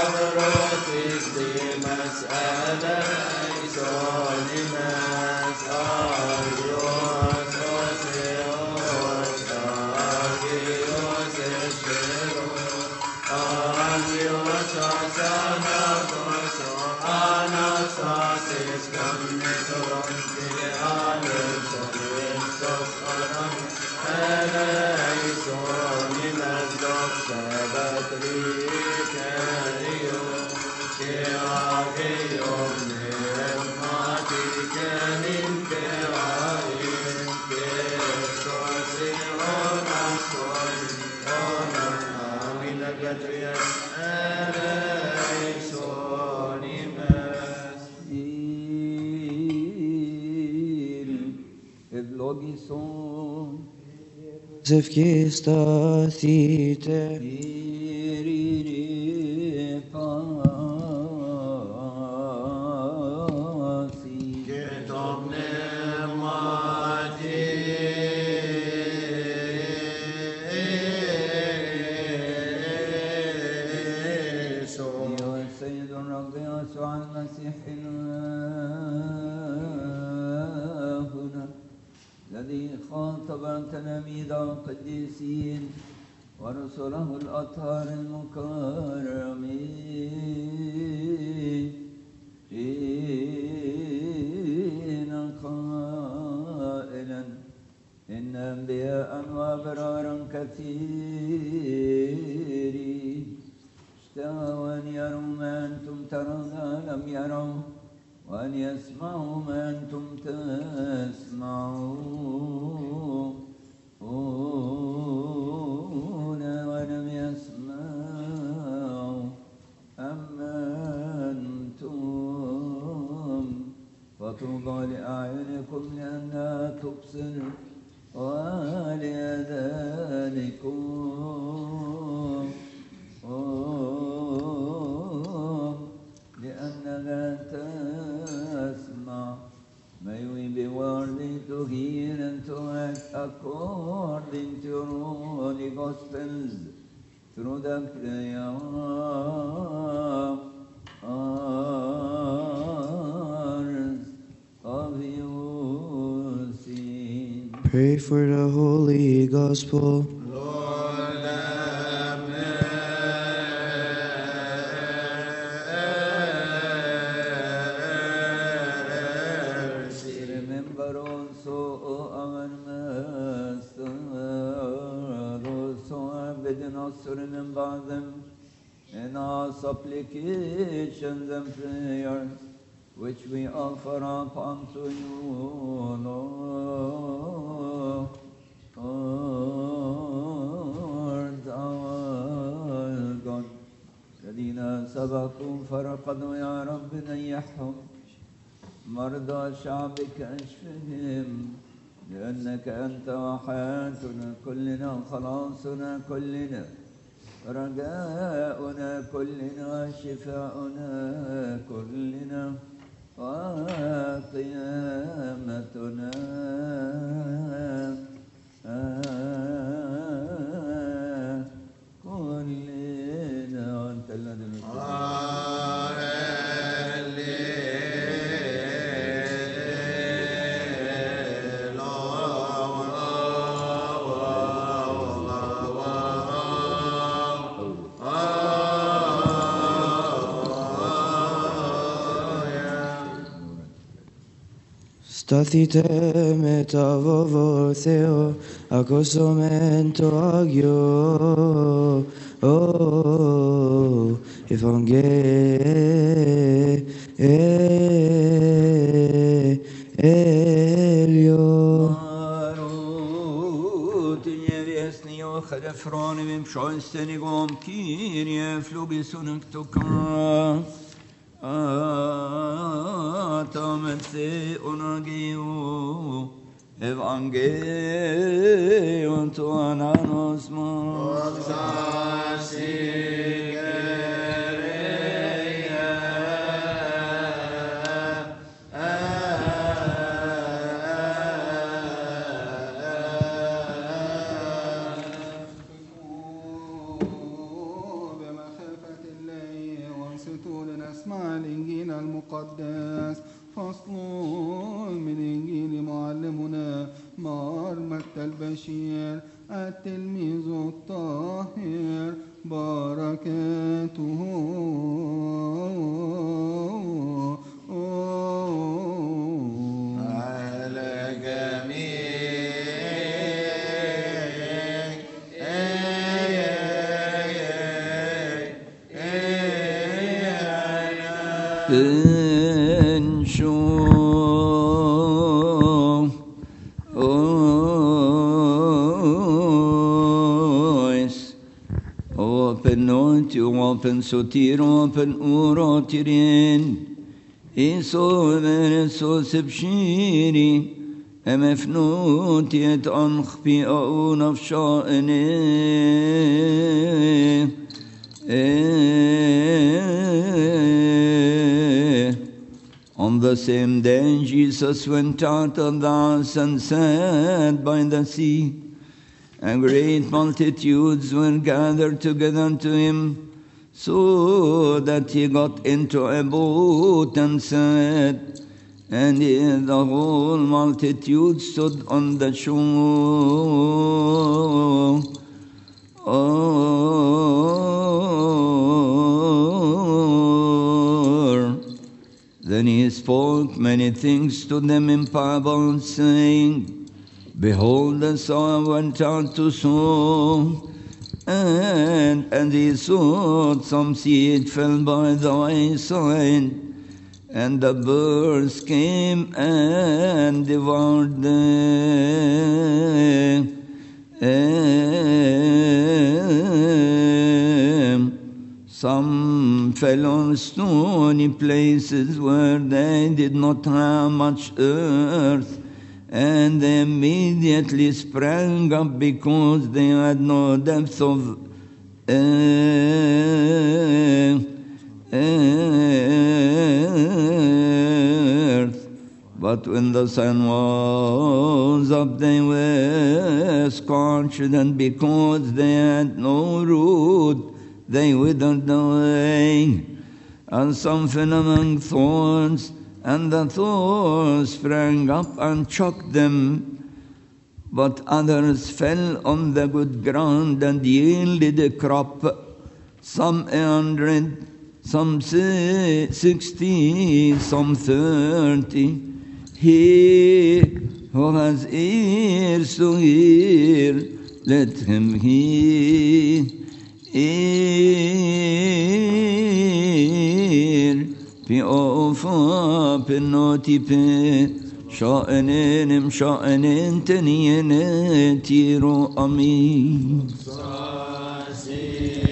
Zevkistαθείτε και το πνεύμα أيها السيد الرب يسوع المسيح إلهنا الذي خاطب تلاميذ القديسين ورسله الأطهار المكرمين قائلا إن أنبياء وأبرارا كثيرين اشتهوا أن يروا ما أنتم ترون لم يروا وأن يسمعوا ما أنتم تسمعون ولم يسمعوا أما أنتم فطوبى لأعينكم لأنها تبصر ولأذانكم لأنها تسمع. May we be worthy to hear and to act according to your holy gospels through the prayers of your saints. Pray for the Holy Gospel. Lord, have mercy. Remember also, O our Master, those who have bidden us to remember them in our supplications and prayers, which we offer up unto you, Lord our God. الذين سبقوا فرقدوا يا رب نيحهم، مرضى شعبك اشفهم، لأنك أنت وحياتنا كلنا وخلاصنا كلنا، رجاؤنا كلنا، شفاؤنا كلنا، وقيامتنا كلنا. وأنت الذي Σταθείτε μετά βόβο Θεό, ακούσομεν το Άγιο Ευαγγέλιο. Froni psalmstenigom Kyrie flubisunek toka atametse onagio evangelion to ananos مع الإنجيل المقدس. فصل من إنجيل معلمنا مار متى البشير التلميذ الطاهر بركاته على جميع Open not you open sotir open urotirin iso so sebshiri emefnut yet ankhpi aun of sha'ene On the same day Jesus went out of the house and sat by the sea. And great multitudes were gathered together unto him, so that he got into a boat and sat, and the whole multitude stood on the shore. Then he spoke many things to them in parables, saying, Behold, the sower went out to sow, and he sowed. Some seed fell by the wayside, and the birds came and devoured them. Some fell on stony places where they did not have much earth, and they immediately sprang up because they had no depth of earth. But when the sun was up, they were scorched, and because they had no root, they withered away. And some fell among thorns, and the thorns sprang up and choked them. But others fell on the good ground and yielded a crop, some 100, some 60, some 30. He who has ears to hear, let him hear. Pi ofa penoti pe sha'anenim sha'anen teniyene tiro amin.